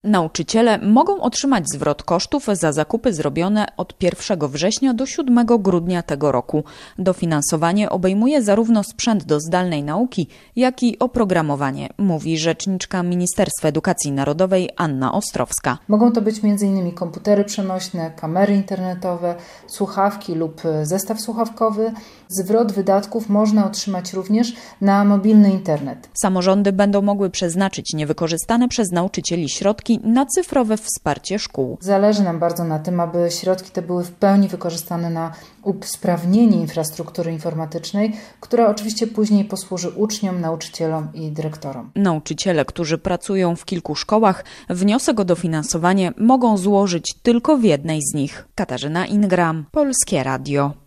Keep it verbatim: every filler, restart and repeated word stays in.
Nauczyciele mogą otrzymać zwrot kosztów za zakupy zrobione od pierwszego września do siódmego grudnia tego roku. Dofinansowanie obejmuje zarówno sprzęt do zdalnej nauki, jak i oprogramowanie, mówi rzeczniczka Ministerstwa Edukacji Narodowej Anna Ostrowska. Mogą to być między innymi komputery przenośne, kamery internetowe, słuchawki lub zestaw słuchawkowy. Zwrot wydatków można otrzymać również na mobilny internet. Samorządy będą mogły przeznaczyć niewykorzystane przez nauczycieli środki na cyfrowe wsparcie szkół. Zależy nam bardzo na tym, aby środki te były w pełni wykorzystane na usprawnienie infrastruktury informatycznej, która oczywiście później posłuży uczniom, nauczycielom i dyrektorom. Nauczyciele, którzy pracują w kilku szkołach, wniosek o dofinansowanie mogą złożyć tylko w jednej z nich. Katarzyna Ingram, Polskie Radio.